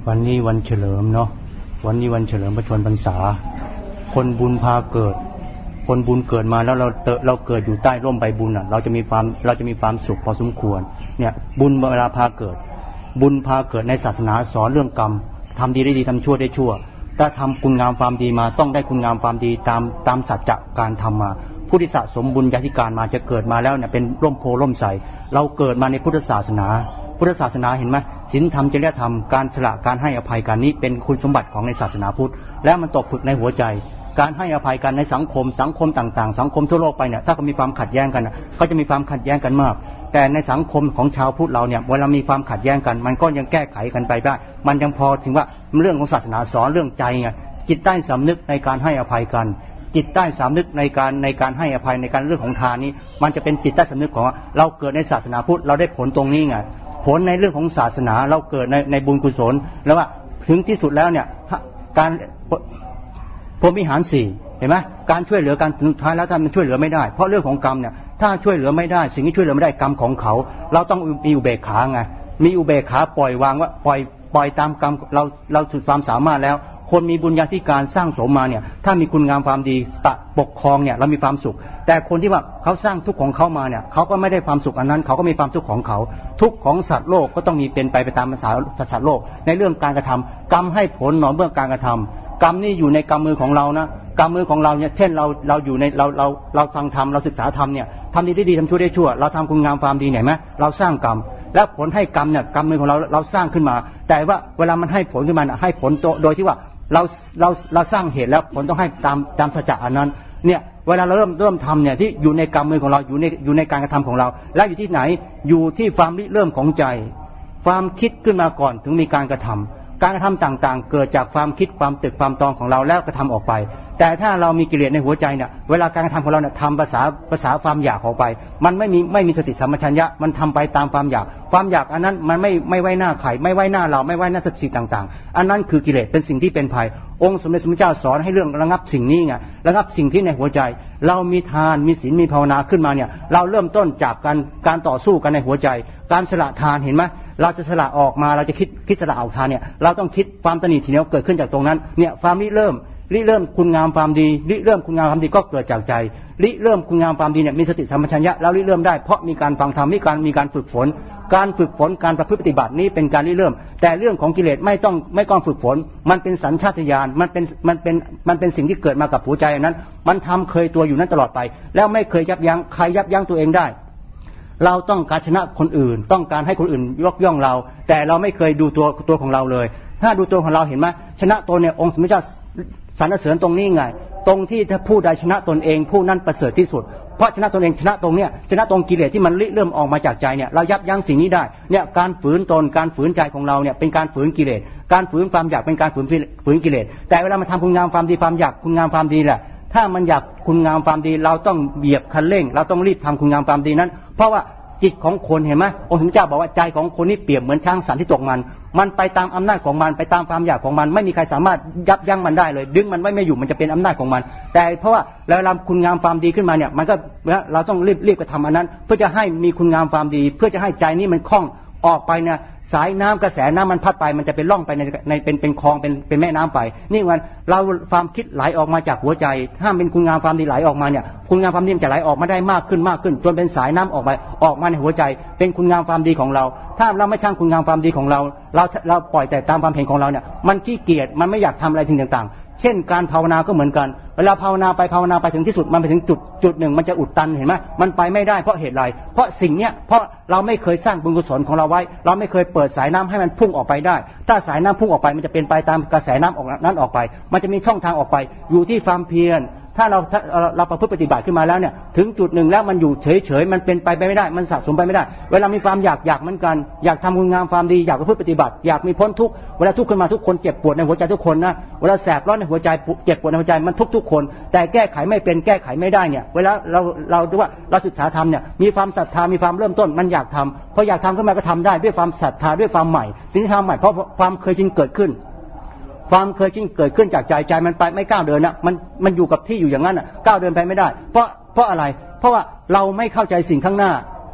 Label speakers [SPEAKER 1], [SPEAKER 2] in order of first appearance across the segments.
[SPEAKER 1] วันนี้วันเฉลิมเนาะวันนี้วันเฉลิมพระชนม์พรรษาคนบุญพาเกิดคนบุญเกิดมาแล้วเราเกิดอยู่ใต้ร่มใบบุญเราจะมีความสุขพอสมควรเนี่ยบุญเวลาพาเกิดบุญพาเกิดในศาสนาสอนเรื่องกรรมทำดีได้ดีทำชั่วได้ชั่วถ้าทำคุณงามความดีมาต้องได้คุณงามความดีตามสัจจะการทำมาผู้ที่สะสมบุญญาธิการมาจะเกิดมาแล้วเนี่ยเป็นร่มโพล่มใสเราเกิดมาในพุทธศาสนาเห็นไหมศีลธรรมจริยธรรมการสละการให้อภัยกันนี้เป็นคุณสมบัติของในศาสนาพุทธและมันตกผลึกในหัวใจการให้อภัยกันในสังคมต่างๆสังคมทั่วโลกไปเนี่ยถ้าเขามีความขัดแย้งกันเขาจะมีความขัดแย้งกันมากแต่ในสังคมของชาวพุทธเราเนี่ยเวลามีความขัดแย้งกันมันก็ยังแก้ไขกันไปได้มันยังพอถึงว่าเรื่องของศาสนาสอนเรื่องใจไงจิตใต้สำนึกในการให้อภัยกันจิตใต้สำนึกในการให้อภัยในการเรื่องของทานนี้มันจะเป็นจิตใต้สำนึกของเราเกิดในศาสนาพุทธเราได้ผลตรงนี้ไงผลในเรื่องของศาสนาเราเกิดในบุญกุศลแล้วว่าถึงที่สุดแล้วเนี่ยการพรหมวิหาร4เห็นไหมการช่วยเหลือกันสุดท้ายแล้วถ้ามันช่วยเหลือไม่ได้เพราะเรื่องของกรรมเนี่ยถ้าช่วยเหลือไม่ได้สิ่งที่ช่วยเหลือไม่ได้กรรมของเขาเราต้องมีอุเบกขาไงมีอุเบกขาปล่อยวางว่าปล่อยตามกรรมเราสุดความสามารถแล้วคนมีบุญญาธิการสร้างสมมาเนี่ยถ้ามีคุณงามความดีปกครองเนี่ยเรามีความสุขแต่คนที่ว่าเขาสร้างทุกข์ของเขามาเนี่ยเขาก็ไม่ได้ความสุขอันนั้นเขาก็มีความทุกข์ของเขาทุกข์ของสัตว์โลกก็ต้องมีเป็นไปตามภาษาสัตว์โลกในเรื่องการกระทำกรรมให้ผลหนอเบื้องการกระทำกรรมนี่อยู่ในกำมือของเรานะกำมือของเราเนี่ยเช่นเราอยู่ในเราฟังธรรมเราศึกษาธรรมเนี่ยทำดีได้ดีทำชั่วได้ชั่วเราทำคุณงามความดีเนี่ยไหมเราสร้างกรรมและผลให้กรรมเนี่ยกรรมมือของเราสร้างขึ้นมาแต่ว่าเวลามันให้ผลขึ้นมาให้ผลโดยที่ว่าเราสร้างเหตุแล้วผลต้องให้ตามสัจจะอันนั้นเนี่ยเวลาเราเริ่มทำเนี่ยที่อยู่ในกรรมมือของเราอยู่ในการกระทำของเราและอยู่ที่ไหนอยู่ที่ความริเริ่มของใจความคิดขึ้นมาก่อนถึงมีการกระทำต่างๆเกิดจากความคิดความตึกความตองของเราแล้วกระทำออกไปแต่ถ้าเรามีกิเลสในหัวใจเนี่ยเวลาการกระทำของเราเนี่ยทำภาษาความอยากออกไปมันไม่มีสติสัมปชัญญะมันทำไปตามความอยากอันนั้นมันไม่ไว้หน้าใครไม่ไว้หน้าเราไม่ไว้หน้าสิ่งต่างๆอันนั้นคือกิเลสเป็นสิ่งที่เป็นภัยองค์สมเด็จพระพุทธเจ้าสอนให้เรื่องระงับสิ่งนี้ไงระงับสิ่งที่ในหัวใจเรามีทานมีศีลมีภาวนาขึ้นมาเนี่ยเราเริ่มต้นจากการต่อสู้กันในหัวใจการสละทานเห็นไหมเราจะสละออกมาเราจะคิดสละออกทานเนี่ยเราต้องคิดความตนีทีเหนียวเกิดขึ้นจากตรงนั้นเนี่ยความริเริ่มคุณงามความดีเริ่มคุณงามความดีก็เกิดจากใจเริ่มคุณงามความดีเนี่ยมีสติสัมปชัญญะแล้วเริ่มได้เพราะมีการฟังธรรมมีการฝึกฝนการประพฤติปฏิบัตินี้เป็นการเริ่มแต่เรื่องของกิเลสไม่ต้องฝึกฝนมันเป็นสัญชาตญาณมันเป็นสิ่งที่เกิดมากับหัวใจนั้นมันทำเคยตัวอยู่นั้นตลอดไปแล้วไม่เคยยับยั้งใครยับยั้งตัวเองได้เราต้องการชนะคนอื่นต้องการให้คนอื่นยกย่องเราแต่เราไม่เคยดูตัวของเราเลยถ้าดูตัวของเราเห็นไหมชนะตัวเนี่ยองค์สมเด็จเจ้าสรรเสริญตรงนี้ไงตรงที่ถ้าผู้ใดชนะตนเองผู้นั้นประเสริฐที่สุดเพราะชนะตนเองชนะตรงเนี้ยชนะตรงกิเลสที่มันเริ่มออกมาจากใจเนี่ยเรายับยั้งสิ่งนี้ได้เนี่ยการฝืนตนการฝืนใจของเราเนี่ยเป็นการฝืนกิเลสการฝืนความอยากเป็นการฝืนกิเลสแต่เวลามาทำคุณงามความดีความอยากคุณงามความดีแหละถ้ามันอยากคุณงามความดีเราต้องเบียบคันเร่งเราต้องรีบทำคุณงามความดีนั้นเพราะว่าจิตของคนเห็นไหมองค์สมเด็จเจ้าบอกว่าใจของคนนี่เปรียบเหมือนช้างสันที่ตกมันไปตามอำนาจของมันไปตามความอยากของมันไม่มีใครสามารถยับยั้งมันได้เลยดึงมันไว้ไม่อยู่มันจะเป็นอำนาจของมันแต่เพราะว่าเราทำคุณงามความดีขึ้นมาเนี่ยมันก็เราต้องรีบกระทำอันนั้นเพื่อจะให้มีคุณงามความดีเพื่อจะให้ใจนี้มันคล่องออกไปเนี่ยสายน้ำกระแสน้ำมันพัดไปมันจะเป็นล่องไปในเป็นคลองเป็นแม่น้ำไปนี่มันเราความคิดไหลออกมาจากหัวใจถ้าเป็นคุณงามความดีไหลออกมาเนี่ยคุณงามความดีจะไหลออกมาได้มากขึ้นจนเป็นสายน้ำออกมาในหัวใจเป็นคุณงามความดีของเราถ้าเราไม่ช่างคุณงามความดีของเราปล่อยแต่ตามความเห็นของเราเนี่ยมันขี้เกียจมันไม่อยากทำอะไรสิ่งต่างๆเช่นการภาวนาก็เหมือนกันเวลาภาวนาไปถึงที่สุดมันไปถึงจุดหนึ่งมันจะอุดตันเห็นไหมมันไปไม่ได้เพราะเหตุไรเพราะสิ่งเนี้ยเพราะเราไม่เคยสร้างบุญกุศลของเราไว้เราไม่เคยเปิดสายน้ำให้มันพุ่งออกไปได้ถ้าสายน้ำพุ่งออกไปมันจะเป็นไปตามกระแสน้ำออกนั้นออกไปมันจะมีช่องทางออกไปอยู่ที่ความเพียรถ้าเราประพฤติปฏิบัติขึ้นมาแล้วเนี่ยถึงจุดหนึ่งแล้วมันอยู่เฉยมันเป็นไปไม่ได้มันสะสมไปไม่ได้เวลามีความอยากเหมือนกันอยากทำคุณงามความดีอยากประพฤติปฏิบัติอยากมีพ้นทุกข์เวลาทุกข์ขึ้นมาทุกคนเจ็บปวดในหัวใจทุกคนนะเวลาแสบร้อนในหัวใจเจ็บปวดในหัวใจมันทุกคนแต่แก้ไขไม่เป็นแก้ไขไม่ได้เนี่ยเวลาเราดูว่าเราศึกษาธรรมเนี่ยมีความศรัทธามีความเริ่มต้นมันอยากทำพออยากทำขึ้นมาก็ทำได้ด้วยความศรัทธาด้วยความใหม่สิ่งที่ทำใหม่เพราะความเคยชินเกิดขึ้นความเคยชินเกิดขึ้นจากใจมันไปไม่ก้าวเดินนะมันอยู่กับที่อยู่อย่างนั้นก้าวเดินไปไม่ได้เพราะอะไรเพราะว่าเราไม่เข้าใจสิ่งข้างหน้าเนี่ย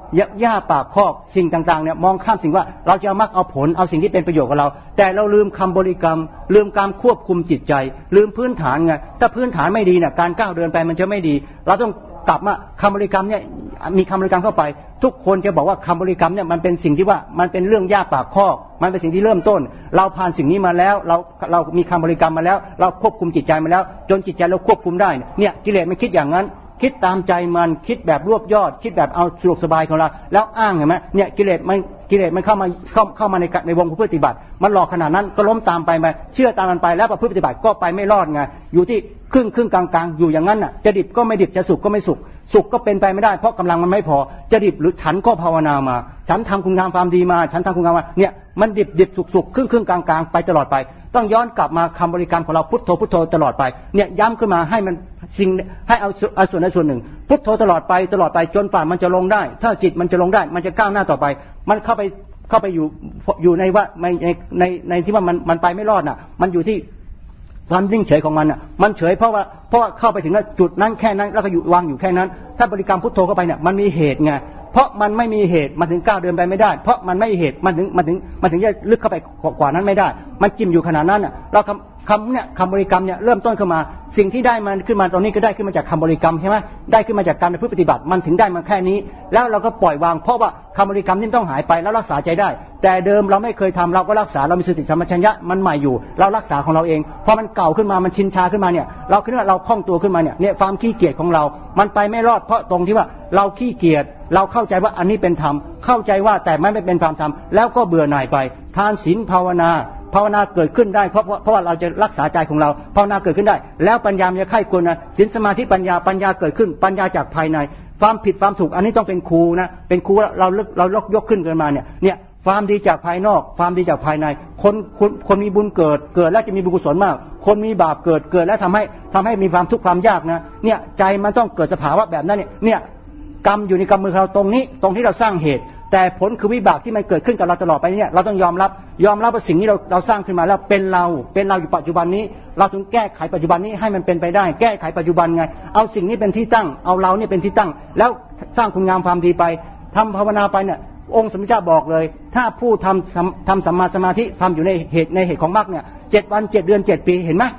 [SPEAKER 1] หญ้าปากคอกสิ่งต่างๆเนี่ยมองข้ามสิ่งว่าเราจะมักเอาผลเอาสิ่งที่เป็นประโยชน์กับเราแต่เราลืมคำบริกรรมลืมการควบคุมจิตใจลืมพื้นฐานไงถ้าพื้นฐานไม่ดีเนี่ยการก้าวเดินไปมันจะไม่ดีเราต้องกลับมาคำบริกรรมเนี่ยมีคำบริกรรมเข้าไปทุกคนจะบอกว่าคำบริกรรมเนี่ยมันเป็นสิ่งที่ว่ามันเป็นเรื่องหญ้าปากคอกมันเป็นสิ่งที่เริ่มต้นเราผ่านสิ่งนี้มาแล้วเรามีคำบริกรรมมาแล้วเราควบคุมจิตใจมาแล้วจนจิตใจเราควบคุมได้เนี่ยกิเลสมันคิดอย่างนั้นคิดตามใจมันคิดแบบรวบยอดคิดแบบเอาสะดวกสบายของเราแล้วอ้างเห็นไหมเนี่ยกิเลสมันเข้ามาในวงผู้ปฏิบัติมันหลอกขนาดนั้นก็ล้มตามไปเชื่อตามมันไปแล้วผู้ปฏิบัติก็ไปไม่รอดไงอยู่ที่ครึ่งกลางๆอยู่อย่างนั้นน่ะจะดิบก็ไม่ดิบจะสุกก็ไม่สุกก็เป็นไปไม่ได้เพราะกำลังมันไม่พอจะดิบหรือฉันก็ภาวนามาฉันทำคุณงามความดีมาฉันทำคุณงามมาเนี่ยมันดิบสุกครึ่งกลางๆไปตลอดไปต้องย้อนกลับมาคำบริกรรมของเราพุทโธตลอดไปเนี่ยย้ำขึ้นมาให้มันสิ่งให้เอาส่วนใดส่วนหนึ่งพุทโธตลอดไปจนป่ามันจะลงได้ถ้าจิตมันจะลงได้มันจะก้าวหน้าต่อไปมันเข้าไปอยู่ในว่าในที่ว่ามันไปไม่รอดน่ะมันอยู่ที่ความนิ่งเฉยของมันน่ะมันเฉยเพราะว่าเข้าไปถึงจุดนั้นแค่นั้นแล้วก็อยู่วางอยู่แค่นั้นถ้าบริกรรมพุทโธเข้าไปเนี่ยมันมีเหตุไงเพราะมันไม่มีเหตุมันถึงก้าวเดินไปไม่ได้เพราะมันไม่เหตุมันถึงจะลึกเข้าไปกว่านั้นไม่ได้มันจิ้มอยู่ขนาดนั้นน่ะเราคำบริกรรมเนี่ยเริ่มต้นขึ้นมาสิ่งที่ได้มันขึ้นมาตรงนี้ก็ได้ขึ้นมาจากคำบริกรรมใช่ไหมได้ขึ้นมาจากการปฏิบัติมันถึงได้มาแค่นี้แล้วเราก็ปล่อยวางเพราะว่าคำบริกรรมนี่ต้องหายไปแล้วรักษาใจได้แต่เดิมเราไม่เคยทำเราก็รักษาเรามีสติสัมปชัญญะมันใหม่อยู่เรารักษาของเราเองพอมันเก่าขึ้นมามันชินชาขึ้นมาเนี่ยเราคิดว่าเราคล่องตัวขึ้นมาเนี่ยความขี้เกียจของเรามันไปไม่รอดเพราะตรงที่ว่าเราขี้เกียจเราเข้าใจว่าอันนี้เป็นธรรมเข้าใจว่าแต่ไม่เป็นธรรมแล้วก็เบื่อหน่ายไปทานศีลภาวนาเกิดขึ้นได้เพราะว่าเราจะรักษาใจของเราภาวนาเกิดขึ้นได้แล้วปัญญาจะไข้ควรนะศีลสมาธิปัญญาเกิดขึ้นปัญญาจากภายในความผิดความถูกอันนี้ต้องเป็นครูนะเป็นครูเรายกขึ้นกันมาเนี่ยความดีจากภายนอกความดีจากภายในคนมีบุญเกิดแล้วจะมีบุญกุศลมากคนมีบาปเกิดแล้วทำให้มีความทุกข์ความยากนะเนี่ยใจมันต้องเกิดสภาวะแบบนั้นเนี่ยกรรมอยู่ในกำมือเราตรงที่เราสร้างเหตุแต่ผลคือวิบากที่มันเกิดขึ้นกับเราตลอดไปเนี่ยเราต้องยอมรับว่าสิ่งนี้เราสร้างขึ้นมาแล้วเป็นเราอยู่ปัจจุบันนี้เราถึงแก้ไขปัจจุบันนี้ให้มันเป็นไปได้แก้ไขปัจจุบันไงเอาสิ่งนี้เป็นที่ตั้งเอาเราเนี่ยเป็นที่ตั้งแล้วสร้างคุณงามความดีไปทำภาวนาไปเนี่ยองค์สมเด็จเจ้าบอกเลยถ้าผู้ทำสัมมาสมาธิทำอยู่ในเหตุของมรรคเนี่ย7 วัน 7 เดือน 7 ปีเห็นไหม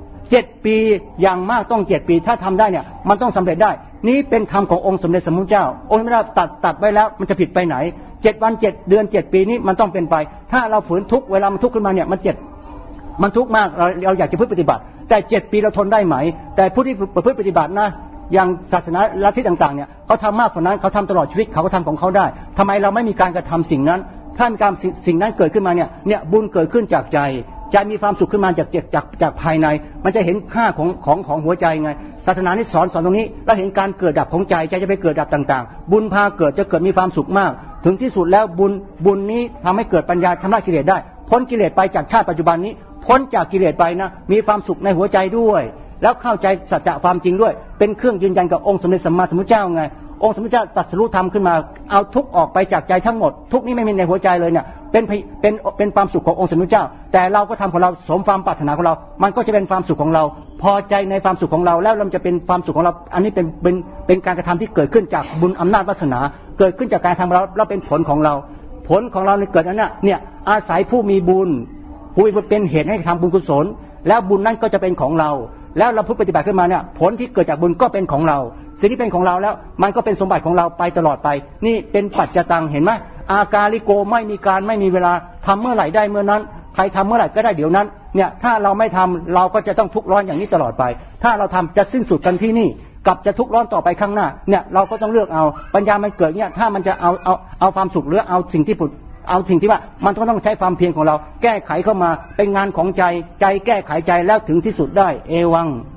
[SPEAKER 1] 7 ปีอย่างมากต้อง7 ปีถ้าทำได้เนี่ยมันต้องสำเร็จได้นี้เป็นคำขององค์สมเด็จสมมุติเจ้าองค์สมเด็จตัดไว้แล้วมันจะผิดไปไหน7 วัน 7 เดือน 7 ปีนี้มันต้องเป็นไปถ้าเราฝืนทุกเวลามันทุกข์ขึ้นมาเนี่ยมันทุกข์มากเราอยากจะพึ่งปฏิบัติแต่7 ปีเราทนได้ไหมแต่ผู้ที่พึ่งปฏิบัตินะอย่างศาสนาลัทธิต่างๆเนี่ยเขาทำมากกว่านั้นเขาทำตลอดชีวิตเขาก็ทำของเขาได้ทำไมเราไม่มีการกระทำสิ่งนั้นถ้ามีการสิ่งนั้นเกิดขึ้นมาเนี่ยบุญเกิดขึ้นจากใจมีความสุขขึ้นมาจากภายในมันจะเห็นค่าของหัวใจไงศาสนานี่สอนตรงนี้แล้วเห็นการเกิดดับของใจจะไปเกิดดับต่างๆบุญพาเกิดจะเกิดมีความสุขมากถึงที่สุดแล้วบุญนี้ทำให้เกิดปัญญาชำระกิเลสได้พ้นกิเลสไปจากชาติปัจจุบันนี้พ้นจากกิเลสไปนะมีความสุขในหัวใจด้วยแล้วเข้าใจสัจจะความจริงด้วยเป็นเครื่องยืนยันกับองค์สมเด็จสัมมาสัมพุทธเจ้าไงองค์สมเด็จเจ้าตรัสรู้ธรรมขึ้นมาเอาทุกข์ออกไปจากใจทั้งหมดทุกข์นี้ไม่มีในหัวใจเลยเนี่ยเป็นความสุขขององค์สมเด็จเจ้าแต่เราก็ทำของเราสมความปรารถนาของเรามันก็จะเป็นความสุขของเราพอใจในความสุขของเราแล้วเราจะเป็นความสุขของเราอันนี้เป็นการกระทำที่เกิดขึ้นจากบุญอำนาจวาสนาเกิดขึ้นจากการทำเราเป็นผลของเราเกิดนั้นเนี่ยอาศัยผู้มีบุญผู้เป็นเหตุให้ทำบุญกุศลแล้วบุญนั้นก็จะเป็นของเราแล้วเราปฏิบัติขึ้นมาเนี่ยผลที่เกิดจากบุญก็เป็นของเราสิ่งที่เป็นของเราแล้วมันก็เป็นสมบัติของเราไปตลอดไปนี่เป็นปัจจตังเห็นไหมอากาลิโกไม่มีการไม่มีเวลาทำเมื่อไหร่ได้เมื่อนั้นใครทำเมื่อไหร่ก็ได้เดี๋ยวนั้นเนี่ยถ้าเราไม่ทำเราก็จะต้องทุกข์ร้อนอย่างนี้ตลอดไปถ้าเราทำจะสิ้นสุดกันที่นี่กับจะทุกข์ร้อนต่อไปข้างหน้าเนี่ยเราก็ต้องเลือกเอาปัญญามันเกิดเนี่ยถ้ามันจะเอาความสุขหรือเอาสิ่งที่ว่ามันก็ต้องใช้ความเพียรของเราแก้ไขเข้ามาเป็นงานของใจแก้ไขใจแล้วถึงที่สุดได้เอวัง